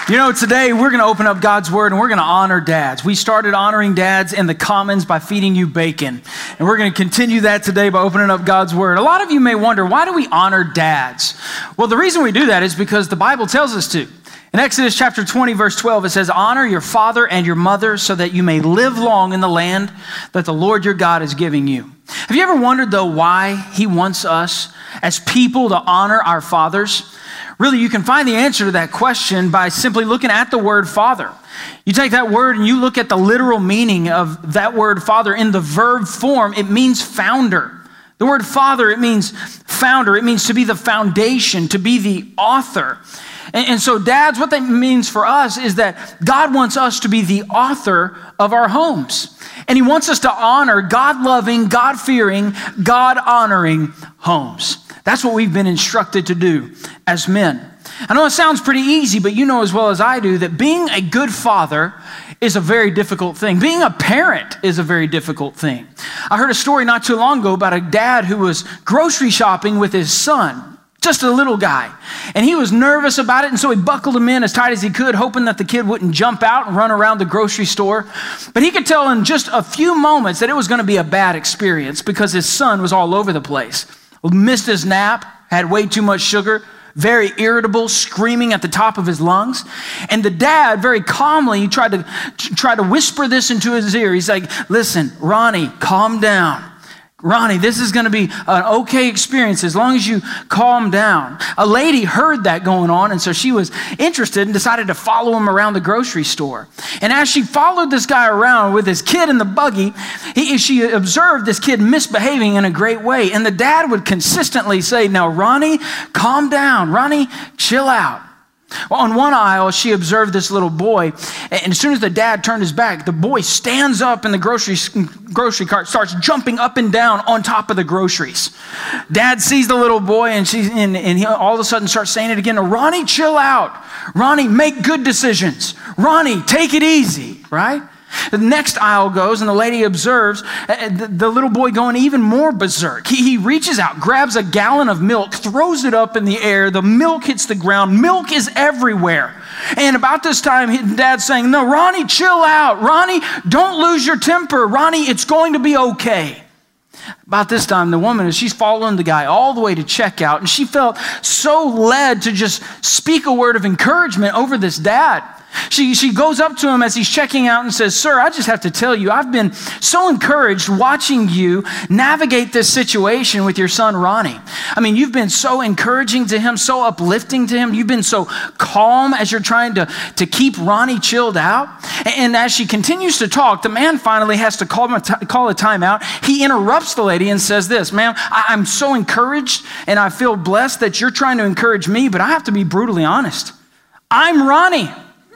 You know, today we're going to open up God's Word and we're going to honor dads. We started honoring dads in the Commons by feeding you bacon. And we're going to continue that today by opening up God's Word. A lot of you may wonder, why do we honor dads? Well, the reason we do that is because the Bible tells us to. In Exodus chapter 20, verse 12, it says, honor your father and your mother so that you may live long in the land that the Lord your God is giving you. Have you ever wondered, though, why he wants us as people to honor our fathers? Really, you can find the answer to that question by simply looking at the word father. You take that word and you look at the literal meaning of that word father in the verb form, it means founder. The word father, it means founder. It means to be the foundation, to be the author. And so dads, what that means for us is that God wants us to be the author of our homes. And he wants us to honor God-loving, God-fearing, God-honoring homes. That's what we've been instructed to do as men. I know it sounds pretty easy, but you know as well as I do that being a good father is a very difficult thing. Being a parent is a very difficult thing. I heard a story not too long ago about a dad who was grocery shopping with his son, just a little guy. And he was nervous about it, and so he buckled him in as tight as he could, hoping that the kid wouldn't jump out and run around the grocery store. But he could tell in just a few moments that it was going to be a bad experience because his son was all over the place. Missed his nap, had way too much sugar, very irritable, screaming at the top of his lungs. And the dad, very calmly, tried to whisper this into his ear. He's like, listen, Ronnie, calm down. Ronnie, this is going to be an okay experience as long as you calm down. A lady heard that going on, and so she was interested and decided to follow him around the grocery store. And as she followed this guy around with his kid in the buggy, she observed this kid misbehaving in a great way. And the dad would consistently say, now, Ronnie, calm down. Ronnie, chill out. Well, on one aisle, she observed this little boy, and as soon as the dad turned his back, the boy stands up in the grocery cart, starts jumping up and down on top of the groceries. Dad sees the little boy, and he all of a sudden starts saying it again, Ronnie, chill out. Ronnie, make good decisions. Ronnie, take it easy, right? The next aisle goes, and the lady observes the little boy going even more berserk. He reaches out, grabs a gallon of milk, throws it up in the air. The milk hits the ground. Milk is everywhere. And about this time, Dad's saying, no, Ronnie, chill out. Ronnie, don't lose your temper. Ronnie, it's going to be okay. About this time, the woman, she's following the guy all the way to checkout, and she felt so led to just speak a word of encouragement over this dad. She goes up to him as he's checking out and says, sir, I just have to tell you, I've been so encouraged watching you navigate this situation with your son, Ronnie. I mean, you've been so encouraging to him, so uplifting to him. You've been so calm as you're trying to keep Ronnie chilled out. And as she continues to talk, the man finally has to call a timeout. He interrupts the lady and says this, ma'am, I'm so encouraged and I feel blessed that you're trying to encourage me, but I have to be brutally honest. I'm Ronnie.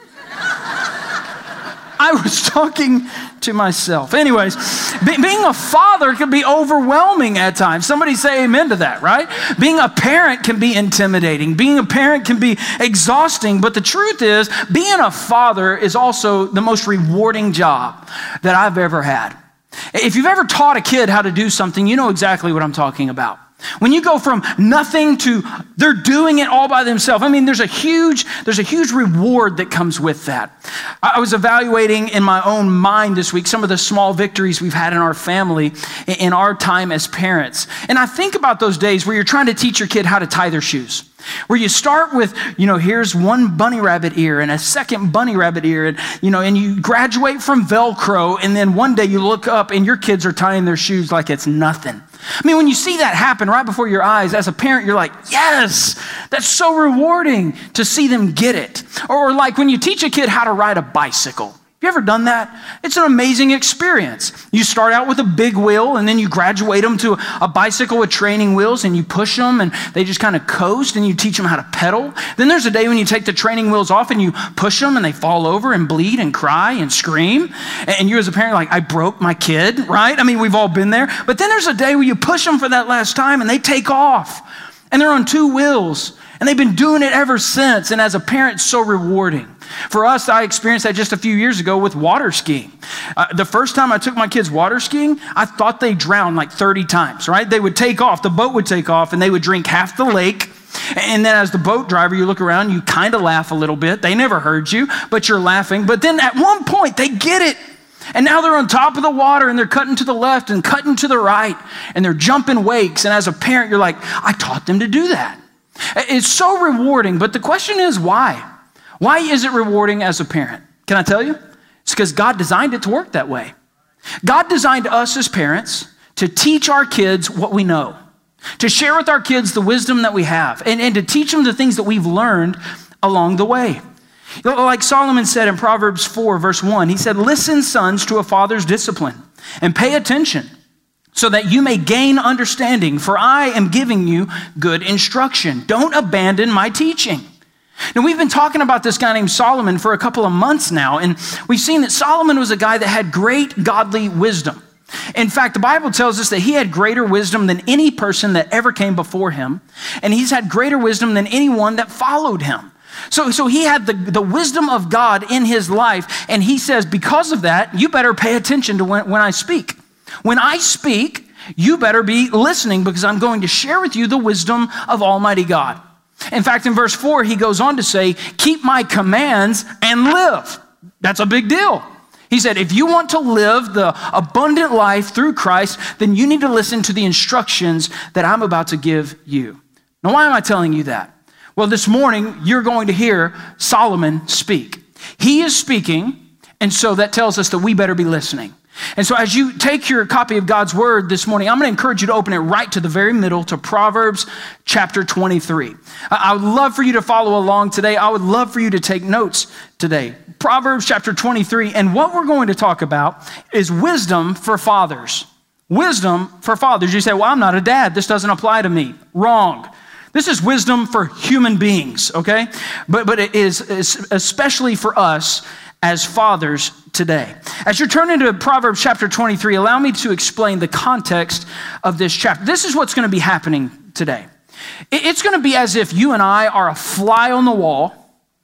I was talking to myself. Anyways, being a father can be overwhelming at times. Somebody say amen to that, right? Being a parent can be intimidating. Being a parent can be exhausting. But the truth is, being a father is also the most rewarding job that I've ever had. If you've ever taught a kid how to do something, you know exactly what I'm talking about. When you go from nothing to they're doing it all by themselves, I mean, there's a huge reward that comes with that. I was evaluating in my own mind this week some of the small victories we've had in our family in our time as parents. And I think about those days where you're trying to teach your kid how to tie their shoes. Where you start with, here's one bunny rabbit ear and a second bunny rabbit ear, and you graduate from Velcro, and then one day you look up and your kids are tying their shoes like it's nothing. I mean, when you see that happen right before your eyes, as a parent, you're like, yes, that's so rewarding to see them get it. Or like when you teach a kid how to ride a bicycle. You ever done that? It's an amazing experience. You start out with a big wheel, and then you graduate them to a bicycle with training wheels, and you push them, and they just kind of coast, and you teach them how to pedal. Then there's a day when you take the training wheels off, and you push them, and they fall over and bleed and cry and scream. And you as a parent are like, I broke my kid, right? I mean, we've all been there. But then there's a day where you push them for that last time, and they take off, and they're on two wheels, and they've been doing it ever since. And as a parent, it's so rewarding. For us, I experienced that just a few years ago with water skiing. The first time I took my kids water skiing, I thought they drowned like 30 times, right? They would take off, the boat would take off, and they would drink half the lake, And then as the boat driver, you look around, you kind of laugh a little bit. They never heard you, but you're laughing. But then at one point, they get it. And now they're on top of the water, and they're cutting to the left and cutting to the right, and they're jumping wakes. And as a parent, you're like, I taught them to do that. It's so rewarding, but the question is why? Why is it rewarding as a parent? Can I tell you? It's because God designed it to work that way. God designed us as parents to teach our kids what we know, to share with our kids the wisdom that we have, and to teach them the things that we've learned along the way. Like Solomon said in Proverbs 4, verse 1, he said, listen, sons, to a father's discipline, and pay attention, so that you may gain understanding, for I am giving you good instruction. Don't abandon my teaching. Now, we've been talking about this guy named Solomon for a couple of months now, and we've seen that Solomon was a guy that had great godly wisdom. In fact, the Bible tells us that he had greater wisdom than any person that ever came before him, and he's had greater wisdom than anyone that followed him. So he had the wisdom of God in his life, and he says, because of that, you better pay attention to when I speak. When I speak, you better be listening, because I'm going to share with you the wisdom of Almighty God. In fact, in verse 4, he goes on to say, keep my commands and live. That's a big deal. He said, if you want to live the abundant life through Christ, then you need to listen to the instructions that I'm about to give you. Now, why am I telling you that? Well, this morning, you're going to hear Solomon speak. He is speaking, and so that tells us that we better be listening. And so as you take your copy of God's Word this morning, I'm going to encourage you to open it right to the very middle, to Proverbs chapter 23. I would love for you to follow along today. I would love for you to take notes today. Proverbs chapter 23, and what we're going to talk about is wisdom for fathers. Wisdom for fathers. You say, well, I'm not a dad. This doesn't apply to me. Wrong. This is wisdom for human beings, okay? But it is especially for us as fathers today. As you're turning to Proverbs chapter 23, allow me to explain the context of this chapter. This is what's going to be happening today. It's going to be as if you and I are a fly on the wall,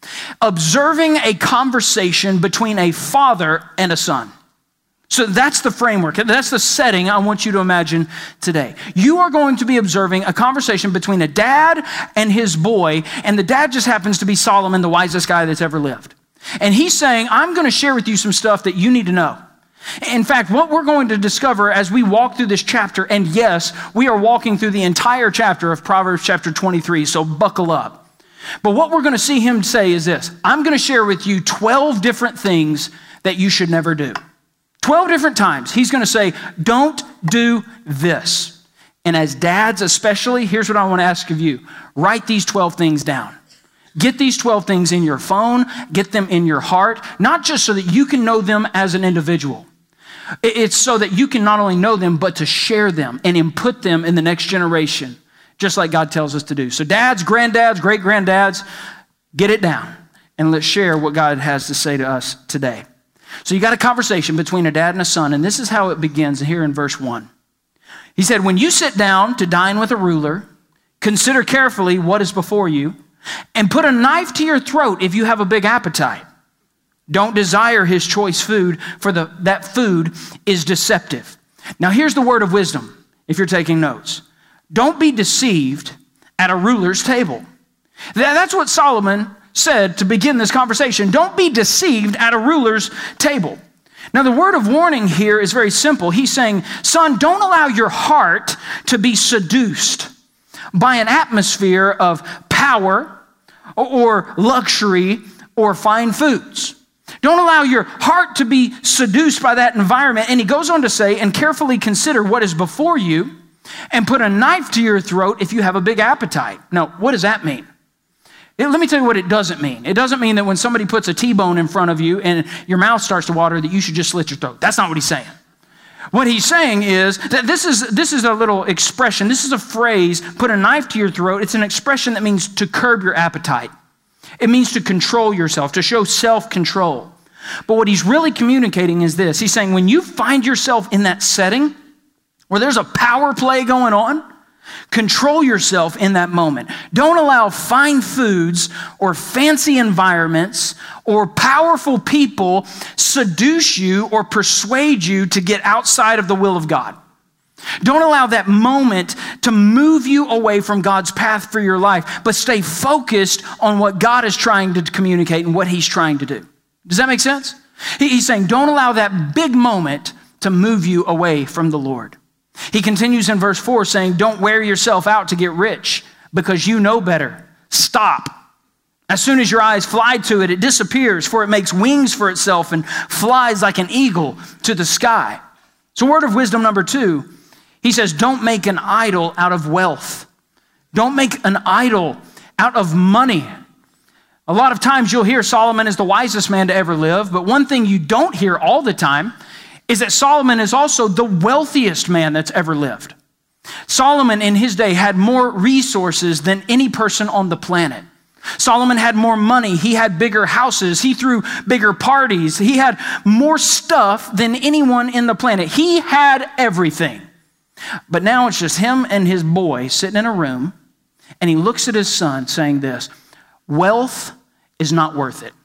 observing a conversation between a father and a son. So that's the framework. That's the setting I want you to imagine today. You are going to be observing a conversation between a dad and his boy, and the dad just happens to be Solomon, the wisest guy that's ever lived. And he's saying, I'm going to share with you some stuff that you need to know. In fact, what we're going to discover as we walk through this chapter, and yes, we are walking through the entire chapter of Proverbs chapter 23, so buckle up. But what we're going to see him say is this: I'm going to share with you 12 different things that you should never do. 12 different times he's going to say, don't do this. And as dads especially, here's what I want to ask of you. Write these 12 things down. Get these 12 things in your phone, get them in your heart, not just so that you can know them as an individual. It's so that you can not only know them, but to share them and input them in the next generation, just like God tells us to do. So dads, granddads, great-granddads, get it down and let's share what God has to say to us today. So you got a conversation between a dad and a son, and this is how it begins here in verse 1. He said, when you sit down to dine with a ruler, consider carefully what is before you, and put a knife to your throat if you have a big appetite. Don't desire his choice food, for that food is deceptive. Now here's the word of wisdom, if you're taking notes. Don't be deceived at a ruler's table. That's what Solomon said to begin this conversation. Don't be deceived at a ruler's table. Now the word of warning here is very simple. He's saying, son, don't allow your heart to be seduced by an atmosphere of power or luxury or fine foods. Don't allow your heart to be seduced by that environment. And he goes on to say, and carefully consider what is before you, and put a knife to your throat if you have a big appetite. Now, what does that mean? Let me tell you what it doesn't mean. It doesn't mean that when somebody puts a T-bone in front of you and your mouth starts to water that you should just slit your throat. That's not what he's saying. What he's saying is that this is a little expression. This is a phrase, put a knife to your throat. It's an expression that means to curb your appetite. It means to control yourself, to show self-control. But what he's really communicating is this. He's saying when you find yourself in that setting where there's a power play going on, control yourself in that moment. Don't allow fine foods or fancy environments or powerful people seduce you or persuade you to get outside of the will of God. Don't allow that moment to move you away from God's path for your life, but stay focused on what God is trying to communicate and what he's trying to do. Does that make sense? He's saying, don't allow that big moment to move you away from the Lord. He continues in verse 4 saying, don't wear yourself out to get rich because you know better. Stop. As soon as your eyes fly to it, it disappears, for it makes wings for itself and flies like an eagle to the sky. So word of wisdom number 2, he says, don't make an idol out of wealth. Don't make an idol out of money. A lot of times you'll hear Solomon is the wisest man to ever live, but one thing you don't hear all the time is that Solomon is also the wealthiest man that's ever lived. Solomon in his day had more resources than any person on the planet. Solomon had more money. He had bigger houses. He threw bigger parties. He had more stuff than anyone in the planet. He had everything. But now it's just him and his boy sitting in a room, and he looks at his son saying this, wealth is not worth it.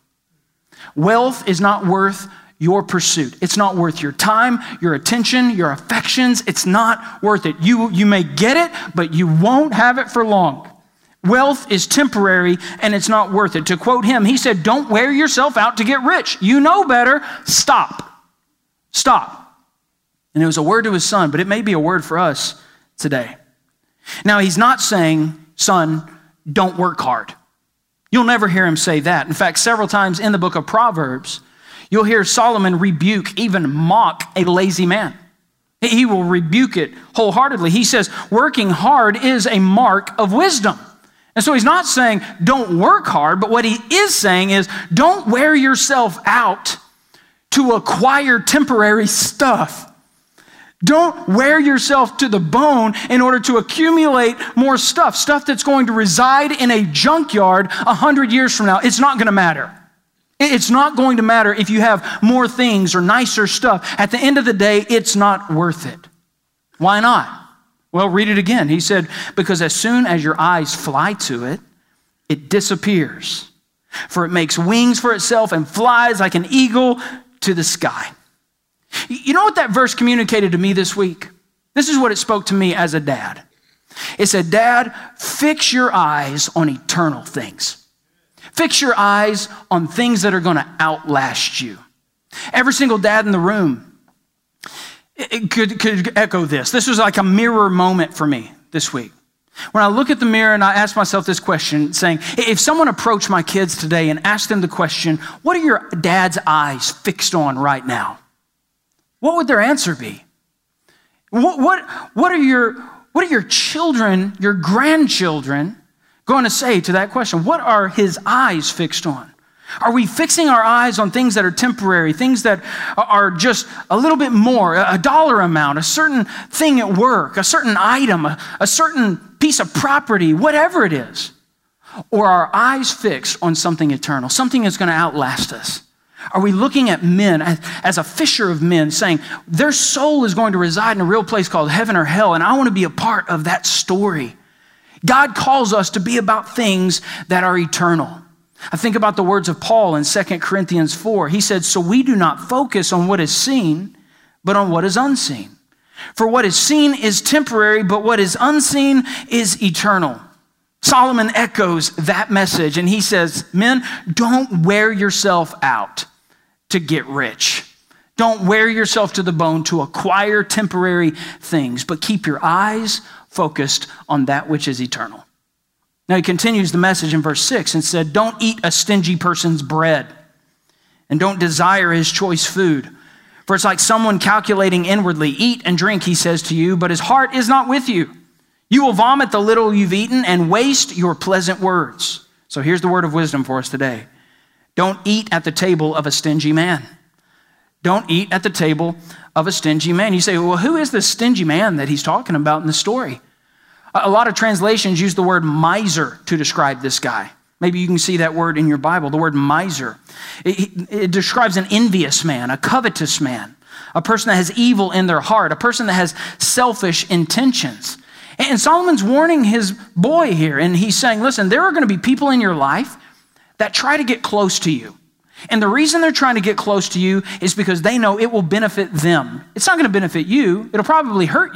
Wealth is not worth your pursuit. It's not worth your time, your attention, your affections. It's not worth it. You may get it, but you won't have it for long. Wealth is temporary and it's not worth it. To quote him, he said, don't wear yourself out to get rich. You know better. Stop. Stop. And it was a word to his son, but it may be a word for us today. Now, he's not saying, son, don't work hard. You'll never hear him say that. In fact, several times in the book of Proverbs, you'll hear Solomon rebuke, even mock a lazy man. He will rebuke it wholeheartedly. He says, working hard is a mark of wisdom. And so he's not saying don't work hard, but what he is saying is don't wear yourself out to acquire temporary stuff. Don't wear yourself to the bone in order to accumulate more stuff that's going to reside in a junkyard 100 years from now. It's not going to matter. It's not going to matter if you have more things or nicer stuff. At the end of the day, it's not worth it. Why not? Well, read it again. He said, because as soon as your eyes fly to it, it disappears. For it makes wings for itself and flies like an eagle to the sky. You know what that verse communicated to me this week? This is what it spoke to me as a dad. It said, Dad, fix your eyes on eternal things. Fix your eyes on things that are going to outlast you. Every single dad in the room it could echo this. This was like a mirror moment for me this week. When I look at the mirror and I ask myself this question, saying, if someone approached my kids today and asked them the question, what are your dad's eyes fixed on right now? What would their answer be? What are your children, your grandchildren, going to say to that question? What are his eyes fixed on? Are we fixing our eyes on things that are temporary, things that are just a little bit more, a dollar amount, a certain thing at work, a certain item, a certain piece of property, whatever it is? Or are our eyes fixed on something eternal, something that's going to outlast us? Are we looking at men as a fisher of men, saying their soul is going to reside in a real place called heaven or hell, and I want to be a part of that story? God calls us to be about things that are eternal. I think about the words of Paul in 2 Corinthians 4. He said, so we do not focus on what is seen, but on what is unseen. For what is seen is temporary, but what is unseen is eternal. Solomon echoes that message, and he says, men, don't wear yourself out to get rich. Don't wear yourself to the bone to acquire temporary things, but keep your eyes focused on that which is eternal. Now he continues the message in verse 6 and said, don't eat a stingy person's bread and don't desire his choice food. For it's like someone calculating inwardly, eat and drink, he says to you, but his heart is not with you. You will vomit the little you've eaten and waste your pleasant words. So here's the word of wisdom for us today. Don't eat at the table of a stingy man. Don't eat at the table of a stingy man. You say, well, who is this stingy man that he's talking about in the story? A lot of translations use the word miser to describe this guy. Maybe you can see that word in your Bible, the word miser. It describes an envious man, a covetous man, a person that has evil in their heart, a person that has selfish intentions. And Solomon's warning his boy here, and he's saying, listen, there are going to be people in your life that try to get close to you. And the reason they're trying to get close to you is because they know it will benefit them. It's not going to benefit you. It'll probably hurt you.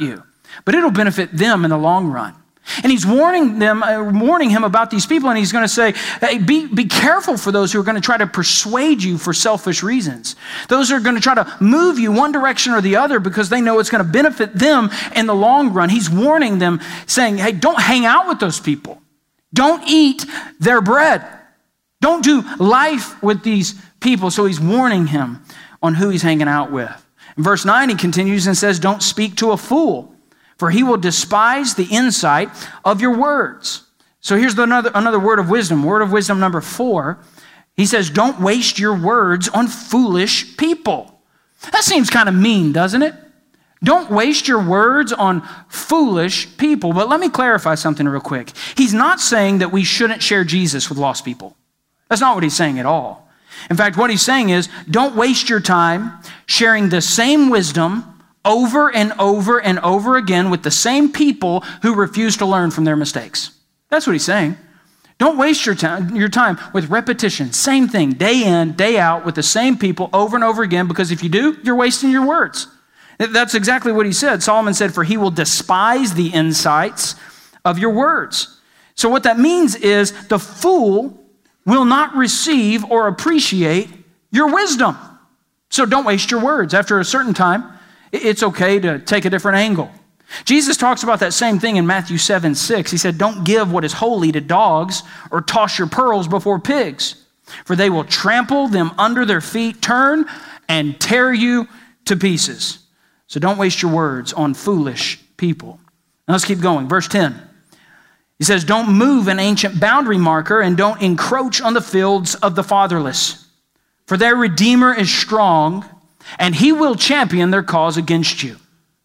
but it'll benefit them in the long run. And he's warning him about these people, and he's going to say, hey, be careful for those who are going to try to persuade you for selfish reasons. Those who are going to try to move you one direction or the other because they know it's going to benefit them in the long run. He's warning them, saying, hey, don't hang out with those people. Don't eat their bread. Don't do life with these people. So he's warning him on who he's hanging out with. In verse 9, he continues and says, don't speak to a fool, for he will despise the insight of your words. So here's another word of wisdom number 4. He says, don't waste your words on foolish people. That seems kind of mean, doesn't it? Don't waste your words on foolish people. But let me clarify something real quick. He's not saying that we shouldn't share Jesus with lost people. That's not what he's saying at all. In fact, what he's saying is, don't waste your time sharing the same wisdom over and over and over again with the same people who refuse to learn from their mistakes. That's what he's saying. Don't waste your time with repetition. Same thing, day in, day out, with the same people over and over again, because if you do, you're wasting your words. That's exactly what he said. Solomon said, for he will despise the insights of your words. So what that means is the fool will not receive or appreciate your wisdom. So don't waste your words. After a certain time, it's okay to take a different angle. Jesus talks about that same thing in Matthew 7:6. He said, don't give what is holy to dogs or toss your pearls before pigs, for they will trample them under their feet, turn and tear you to pieces. So don't waste your words on foolish people. Now let's keep going. Verse 10. He says, don't move an ancient boundary marker and don't encroach on the fields of the fatherless, for their Redeemer is strong, and he will champion their cause against you.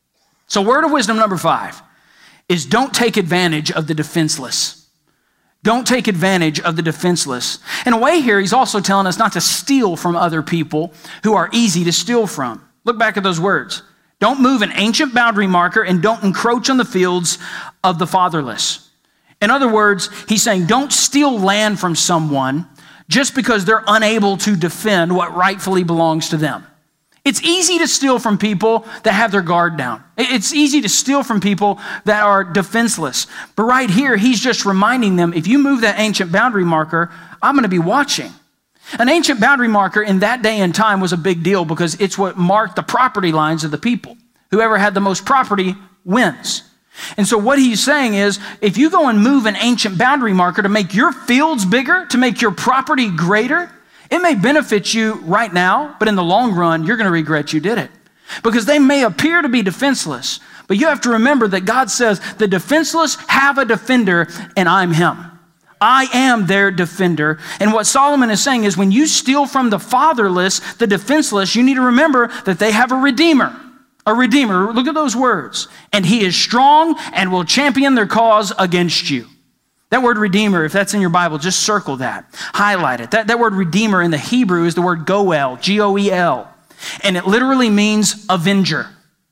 So word of wisdom number 5 is don't take advantage of the defenseless. Don't take advantage of the defenseless. In a way here, he's also telling us not to steal from other people who are easy to steal from. Look back at those words. Don't move an ancient boundary marker and don't encroach on the fields of the fatherless. In other words, he's saying don't steal land from someone just because they're unable to defend what rightfully belongs to them. It's easy to steal from people that have their guard down. It's easy to steal from people that are defenseless. But right here, he's just reminding them, if you move that ancient boundary marker, I'm going to be watching. An ancient boundary marker in that day and time was a big deal because it's what marked the property lines of the people. Whoever had the most property wins. And so what he's saying is, if you go and move an ancient boundary marker to make your fields bigger, to make your property greater, it may benefit you right now, but in the long run, you're going to regret you did it. Because they may appear to be defenseless, but you have to remember that God says the defenseless have a defender, and I'm him. I am their defender. And what Solomon is saying is when you steal from the fatherless, the defenseless, you need to remember that they have a redeemer. A redeemer. Look at those words. And he is strong and will champion their cause against you. That word redeemer, if that's in your Bible, just circle that. Highlight it. That word redeemer in the Hebrew is the word goel, G-O-E-L. And it literally means avenger.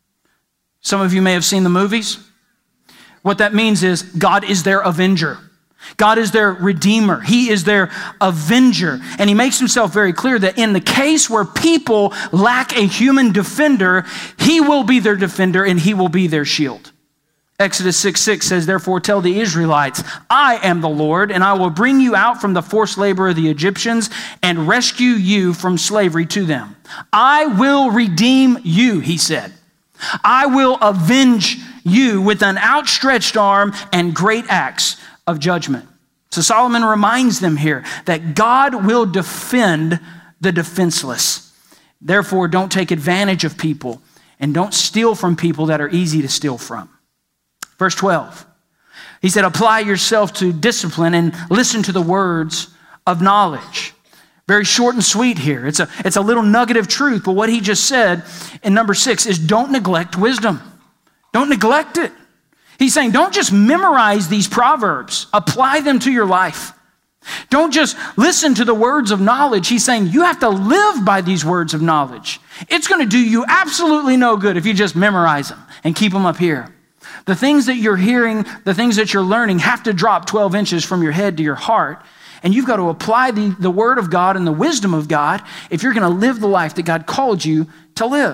Some of you may have seen the movies. What that means is God is their avenger. God is their redeemer. He is their avenger. And he makes himself very clear that in the case where people lack a human defender, he will be their defender and he will be their shield. Exodus 6:6 says, therefore tell the Israelites, I am the Lord, and I will bring you out from the forced labor of the Egyptians and rescue you from slavery to them. I will redeem you, he said. I will avenge you with an outstretched arm and great acts of judgment. So Solomon reminds them here that God will defend the defenseless. Therefore, don't take advantage of people and don't steal from people that are easy to steal from. Verse 12, he said, apply yourself to discipline and listen to the words of knowledge. Very short and sweet here. It's a little nugget of truth, but what he just said in number 6 is don't neglect wisdom. Don't neglect it. He's saying don't just memorize these proverbs. Apply them to your life. Don't just listen to the words of knowledge. He's saying you have to live by these words of knowledge. It's going to do you absolutely no good if you just memorize them and keep them up here. The things that you're hearing, the things that you're learning have to drop 12 inches from your head to your heart. And you've got to apply the word of God and the wisdom of God if you're going to live the life that God called you to live.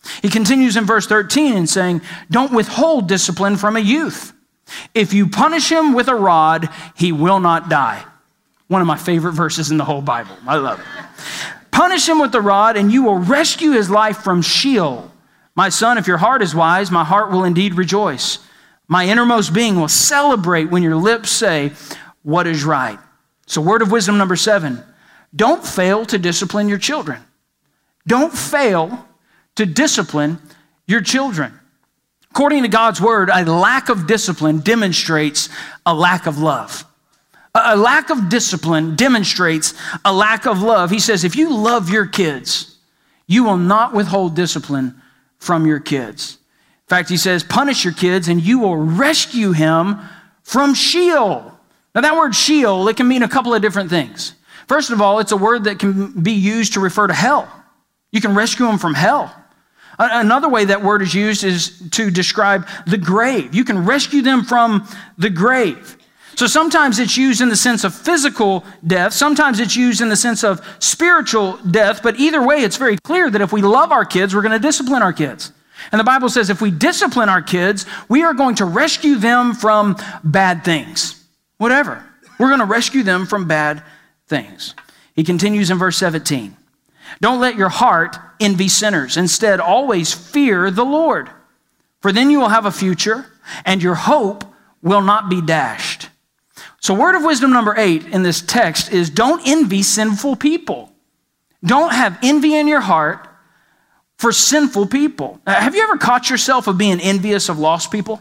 He continues in verse 13 and saying, don't withhold discipline from a youth. If you punish him with a rod, he will not die. One of my favorite verses in the whole Bible. I love it. Punish him with the rod, and you will rescue his life from Sheol. My son, if your heart is wise, my heart will indeed rejoice. My innermost being will celebrate when your lips say what is right. So word of wisdom number 7, don't fail to discipline your children. Don't fail to discipline your children. According to God's word, a lack of discipline demonstrates a lack of love. A lack of discipline demonstrates a lack of love. He says, if you love your kids, you will not withhold discipline from your kids. In fact, he says, punish your kids and you will rescue him from Sheol. Now that word Sheol, it can mean a couple of different things. First of all, it's a word that can be used to refer to hell. You can rescue him from hell. Another way that word is used is to describe the grave. You can rescue them from the grave. So sometimes it's used in the sense of physical death. Sometimes it's used in the sense of spiritual death. But either way, it's very clear that if we love our kids, we're going to discipline our kids. And the Bible says if we discipline our kids, we are going to rescue them from bad things. Whatever. We're going to rescue them from bad things. He continues in verse 17. Don't let your heart envy sinners. Instead, always fear the Lord. For then you will have a future, and your hope will not be dashed. So word of wisdom number 8 in this text is don't envy sinful people. Don't have envy in your heart for sinful people. Have you ever caught yourself of being envious of lost people?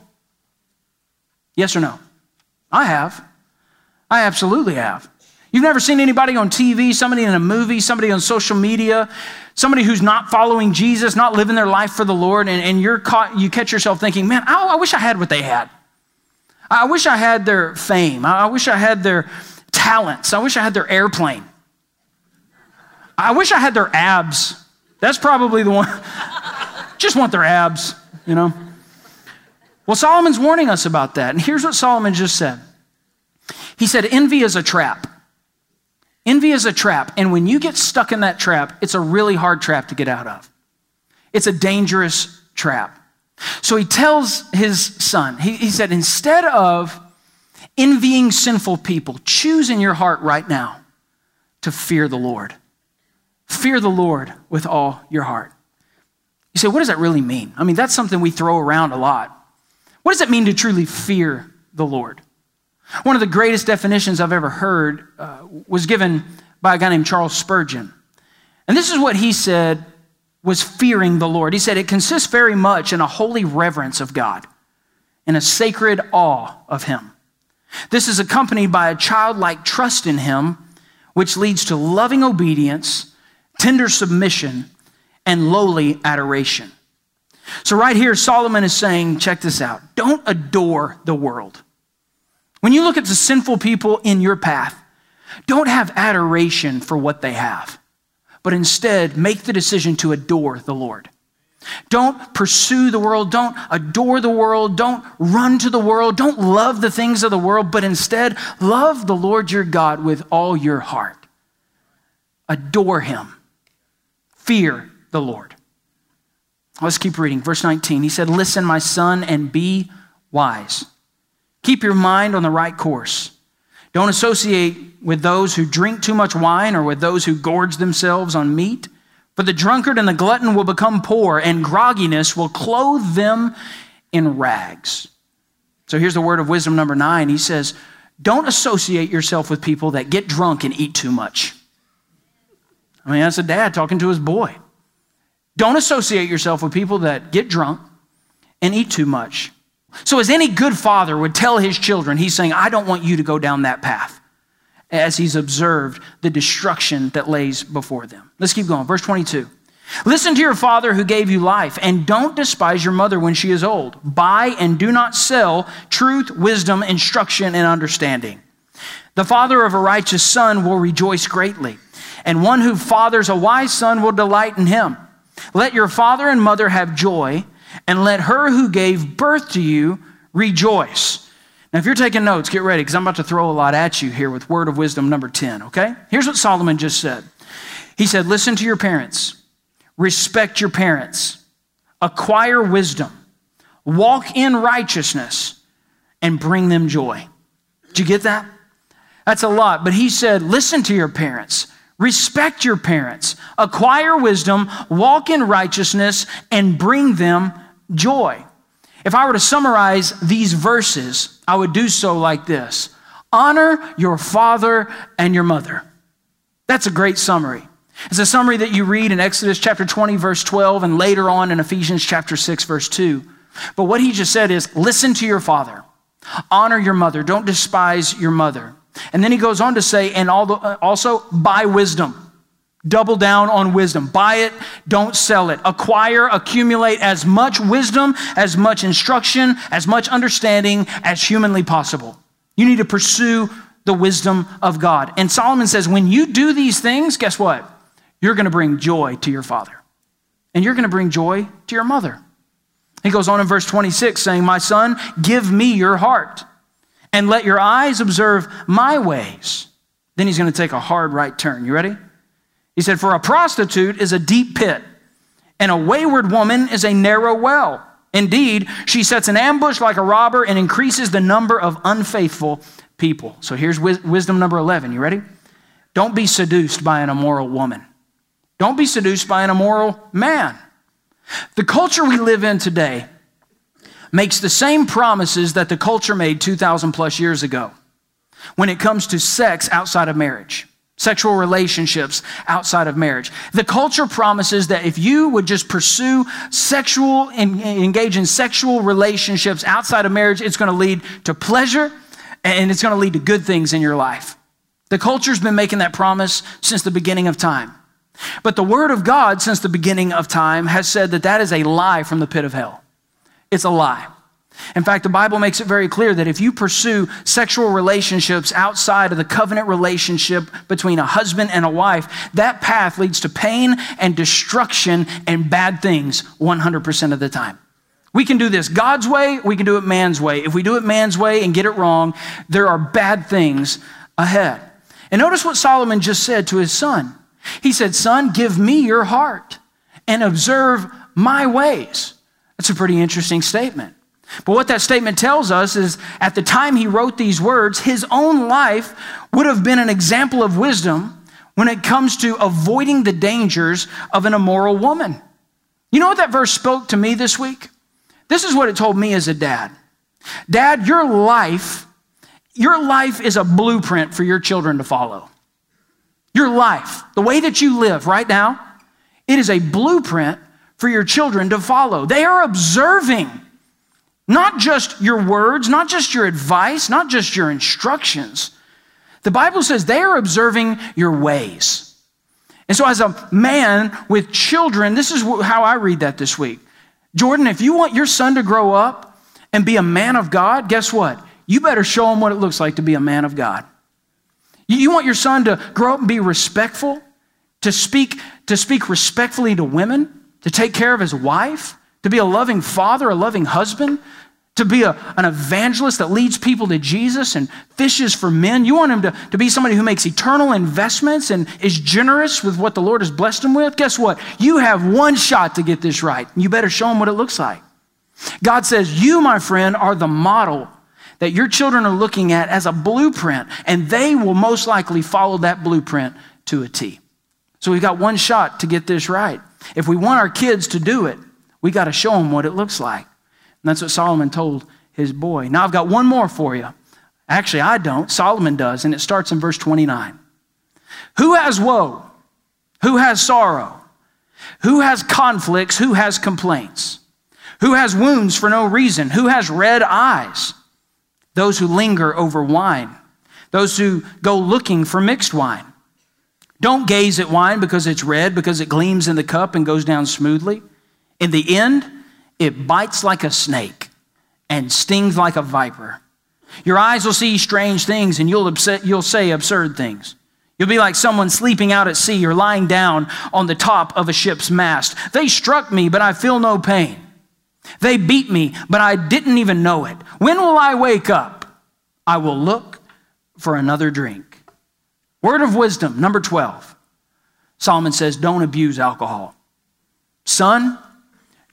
Yes or no? I have. I absolutely have. You've never seen anybody on TV, somebody in a movie, somebody on social media, somebody who's not following Jesus, not living their life for the Lord, and you catch yourself thinking, man, I wish I had what they had. I wish I had their fame. I wish I had their talents. I wish I had their airplane. I wish I had their abs. That's probably the one. Just want their abs, you know. Well, Solomon's warning us about that. And here's what Solomon just said. He said, envy is a trap. Envy is a trap. And when you get stuck in that trap, it's a really hard trap to get out of. It's a dangerous trap. So he tells his son, he said, instead of envying sinful people, choose in your heart right now to fear the Lord. Fear the Lord with all your heart. You say, what does that really mean? I mean, that's something we throw around a lot. What does it mean to truly fear the Lord? One of the greatest definitions I've ever heard was given by a guy named Charles Spurgeon. And this is what he said was fearing the Lord. He said, it consists very much in a holy reverence of God, in a sacred awe of him. This is accompanied by a childlike trust in him, which leads to loving obedience, tender submission, and lowly adoration. So right here, Solomon is saying, check this out, don't adore the world. When you look at the sinful people in your path, don't have adoration for what they have, but instead make the decision to adore the Lord. Don't pursue the world. Don't adore the world. Don't run to the world. Don't love the things of the world, but instead love the Lord your God with all your heart. Adore him. Fear the Lord. Let's keep reading. Verse 19, he said, listen, my son, and be wise. Keep your mind on the right course. Don't associate with those who drink too much wine or with those who gorge themselves on meat. For the drunkard and the glutton will become poor, and grogginess will clothe them in rags. So here's the word of wisdom number 9. He says, don't associate yourself with people that get drunk and eat too much. I mean, that's a dad talking to his boy. Don't associate yourself with people that get drunk and eat too much. So as any good father would tell his children, he's saying, I don't want you to go down that path, as he's observed the destruction that lays before them. Let's keep going. Verse 22. Listen to your father who gave you life, and don't despise your mother when she is old. Buy and do not sell truth, wisdom, instruction, and understanding. The father of a righteous son will rejoice greatly, and one who fathers a wise son will delight in him. Let your father and mother have joy, and let her who gave birth to you rejoice. Now, if you're taking notes, get ready, because I'm about to throw a lot at you here with word of wisdom number 10, okay? Here's what Solomon just said. He said, listen to your parents. Respect your parents. acquire wisdom, walk in righteousness, and bring them joy. Did you get that? That's a lot. But he said, listen to your parents. Respect your parents. Acquire wisdom, walk in righteousness, and bring them joy. If I were to summarize these verses, I would do so like this. Honor your father and your mother. That's a great summary. It's a summary that you read in Exodus chapter 20, verse 12, and later on in Ephesians chapter 6, verse 2. But what he just said is, listen to your father. Honor your mother. Don't despise your mother. And then he goes on to say, and also buy wisdom. Double down on wisdom. Buy it, don't sell it. Acquire, accumulate as much wisdom, as much instruction, as much understanding as humanly possible. You need to pursue the wisdom of God. And Solomon says, when you do these things, guess what? You're going to bring joy to your father. And you're going to bring joy to your mother. He goes on in verse 26 saying, my son, give me your heart and let your eyes observe my ways. Then he's going to take a hard right turn. You ready? He said, for a prostitute is a deep pit, and a wayward woman is a narrow well. Indeed, she sets an ambush like a robber and increases the number of unfaithful people. So here's wisdom number 11. You ready? Don't be seduced by an immoral woman. Don't be seduced by an immoral man. The culture we live in today makes the same promises that the culture made 2,000 plus years ago when it comes to sex outside of marriage. Sexual relationships outside of marriage. The culture promises that if you would just pursue engage in sexual relationships outside of marriage, it's going to lead to pleasure and it's going to lead to good things in your life. The culture's been making that promise since the beginning of time. But the Word of God, since the beginning of time, has said that that is a lie from the pit of hell. It's a lie. In fact, the Bible makes it very clear that if you pursue sexual relationships outside of the covenant relationship between a husband and a wife, that path leads to pain and destruction and bad things 100% of the time. We can do this God's way, we can do it man's way. If we do it man's way and get it wrong, there are bad things ahead. And notice what Solomon just said to his son. He said, son, give me your heart and observe my ways. That's a pretty interesting statement. But what that statement tells us is at the time he wrote these words, his own life would have been an example of wisdom when it comes to avoiding the dangers of an immoral woman. You know what that verse spoke to me this week? This is what it told me as a dad. Dad, your life is a blueprint for your children to follow. Your life, the way that you live right now, it is a blueprint for your children to follow. They are observing not just your words, not just your advice, not just your instructions. The Bible says they are observing your ways. And so as a man with children, this is how I read that this week. Jordan, if you want your son to grow up and be a man of God, guess what? You better show him what it looks like to be a man of God. You want your son to grow up and be respectful, to speak respectfully to women, to take care of his wife, to be a loving father, a loving husband, to be an evangelist that leads people to Jesus and fishes for men. You want him to be somebody who makes eternal investments and is generous with what the Lord has blessed him with. Guess what? You have one shot to get this right. You better show him what it looks like. God says, you, my friend, are the model that your children are looking at as a blueprint, and they will most likely follow that blueprint to a T. So we've got one shot to get this right. If we want our kids to do it, we got to show them what it looks like. And that's what Solomon told his boy. Now I've got one more for you. Actually, I don't. Solomon does, and it starts in verse 29. Who has woe? Who has sorrow? Who has conflicts? Who has complaints? Who has wounds for no reason? Who has red eyes? Those who linger over wine. Those who go looking for mixed wine. Don't gaze at wine because it's red, because it gleams in the cup and goes down smoothly. In the end, it bites like a snake and stings like a viper. Your eyes will see strange things and you'll say absurd things. You'll be like someone sleeping out at sea or lying down on the top of a ship's mast. They struck me, but I feel no pain. They beat me, but I didn't even know it. When will I wake up? I will look for another drink. Word of wisdom, number 12. Solomon says, don't abuse alcohol. Son,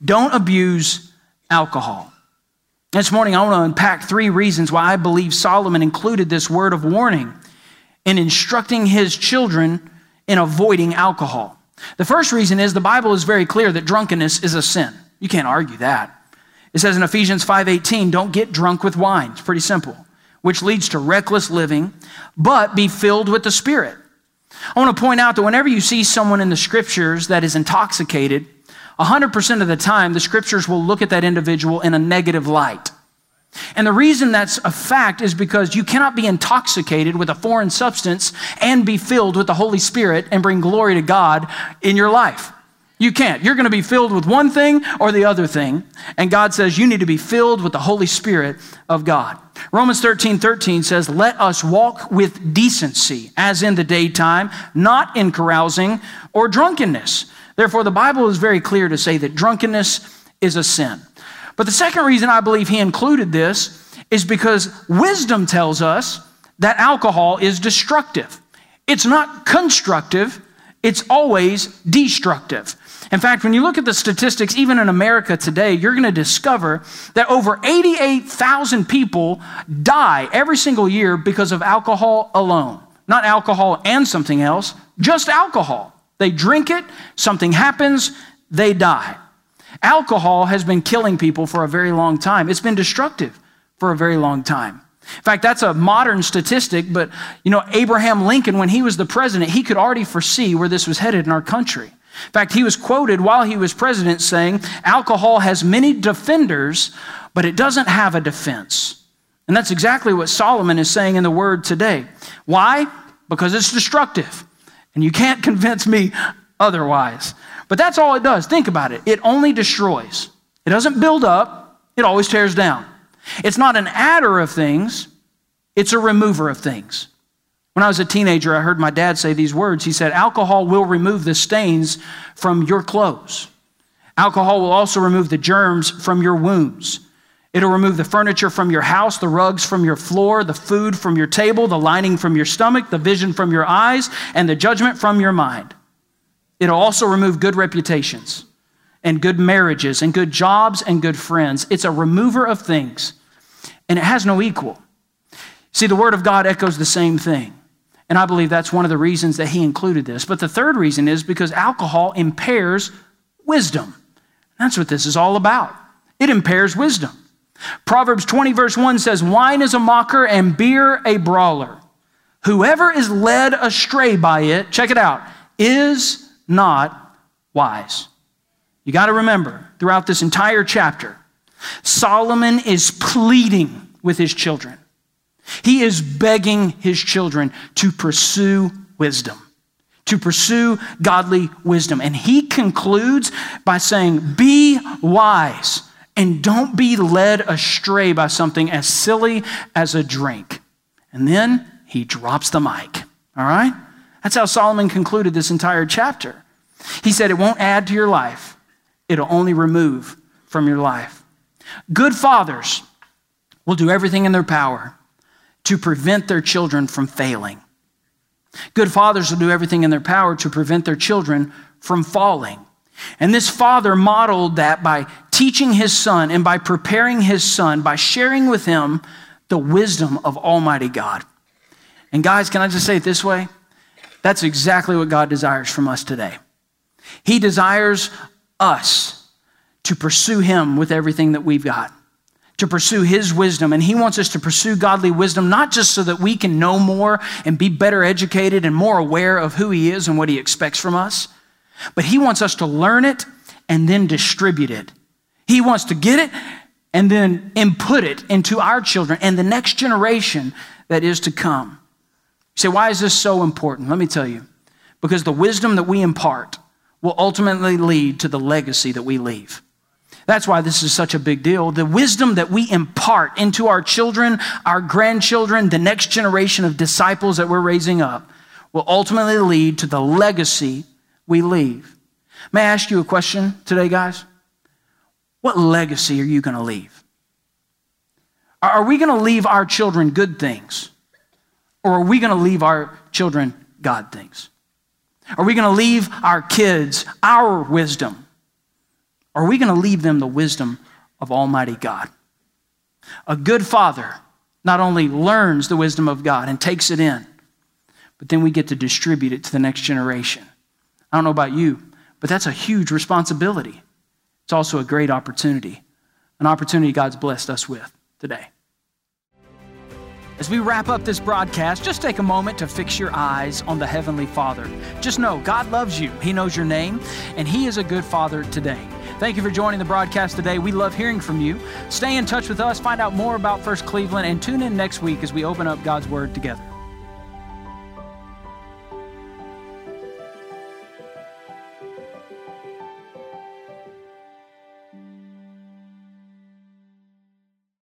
Don't abuse alcohol. This morning, I want to unpack 3 reasons why I believe Solomon included this word of warning in instructing his children in avoiding alcohol. The first reason is the Bible is very clear that drunkenness is a sin. You can't argue that. It says in Ephesians 5:18, don't get drunk with wine. It's pretty simple, which leads to reckless living, but be filled with the Spirit. I want to point out that whenever you see someone in the scriptures that is intoxicated, 100% of the time, the scriptures will look at that individual in a negative light. And the reason that's a fact is because you cannot be intoxicated with a foreign substance and be filled with the Holy Spirit and bring glory to God in your life. You can't. You're going to be filled with one thing or the other thing. And God says you need to be filled with the Holy Spirit of God. Romans 13:13 says, let us walk with decency, as in the daytime, not in carousing or drunkenness. Therefore, the Bible is very clear to say that drunkenness is a sin. But the second reason I believe he included this is because wisdom tells us that alcohol is destructive. It's not constructive, it's always destructive. In fact, when you look at the statistics, even in America today, you're going to discover that over 88,000 people die every single year because of alcohol alone. Not alcohol and something else, just alcohol. They drink it, something happens, they die. Alcohol has been killing people for a very long time. It's been destructive for a very long time. In fact, that's a modern statistic, but Abraham Lincoln, when he was the president, he could already foresee where this was headed in our country. In fact, he was quoted while he was president saying, alcohol has many defenders, but it doesn't have a defense. And that's exactly what Solomon is saying in the word today. Why? Because it's destructive. And you can't convince me otherwise. But that's all it does. Think about it. It only destroys. It doesn't build up. It always tears down. It's not an adder of things. It's a remover of things. When I was a teenager, I heard my dad say these words. He said, alcohol will remove the stains from your clothes. Alcohol will also remove the germs from your wounds. It'll remove the furniture from your house, the rugs from your floor, the food from your table, the lining from your stomach, the vision from your eyes, and the judgment from your mind. It'll also remove good reputations and good marriages and good jobs and good friends. It's a remover of things, and it has no equal. See, the Word of God echoes the same thing, and I believe that's one of the reasons that he included this. But the third reason is because alcohol impairs wisdom. That's what this is all about. It impairs wisdom. Proverbs 20 verse 1 says, wine is a mocker and beer a brawler. Whoever is led astray by it, check it out, is not wise. You got to remember, throughout this entire chapter, Solomon is pleading with his children. He is begging his children to pursue wisdom, to pursue godly wisdom. And he concludes by saying, be wise and don't be led astray by something as silly as a drink. And then he drops the mic, all right? That's how Solomon concluded this entire chapter. He said it won't add to your life. It'll only remove from your life. Good fathers will do everything in their power to prevent their children from failing. Good fathers will do everything in their power to prevent their children from falling. And this father modeled that by teaching his son and by preparing his son, by sharing with him the wisdom of Almighty God. And guys, can I just say it this way? That's exactly what God desires from us today. He desires us to pursue him with everything that we've got, to pursue his wisdom. And he wants us to pursue godly wisdom, not just so that we can know more and be better educated and more aware of who he is and what he expects from us, but he wants us to learn it and then distribute it. He wants to get it and then input it into our children and the next generation that is to come. You say, why is this so important? Let me tell you. Because the wisdom that we impart will ultimately lead to the legacy that we leave. That's why this is such a big deal. The wisdom that we impart into our children, our grandchildren, the next generation of disciples that we're raising up will ultimately lead to the legacy we leave. May I ask you a question today, guys? What legacy are you going to leave? Are we going to leave our children good things? Or are we going to leave our children God things? Are we going to leave our kids our wisdom? Or are we going to leave them the wisdom of Almighty God? A good father not only learns the wisdom of God and takes it in, but then we get to distribute it to the next generation. I don't know about you, but that's a huge responsibility. It's also a great opportunity, an opportunity God's blessed us with today. As we wrap up this broadcast, just take a moment to fix your eyes on the Heavenly Father. Just know God loves you. He knows your name, and He is a good Father today. Thank you for joining the broadcast today. We love hearing from you. Stay in touch with us, find out more about First Cleveland, and tune in next week as we open up God's Word together.